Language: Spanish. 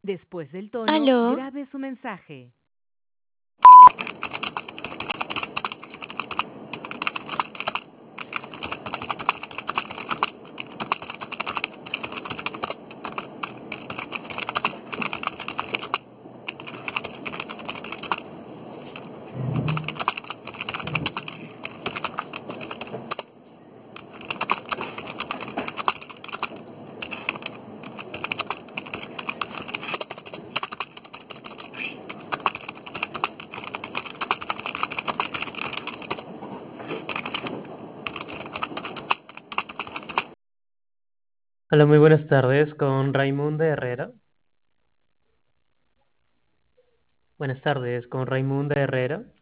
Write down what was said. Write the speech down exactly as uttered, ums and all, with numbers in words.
Después del tono, Aló, grabe su mensaje. Hola, muy buenas tardes con Raimunda Herrera. Buenas tardes con Raimunda Herrera.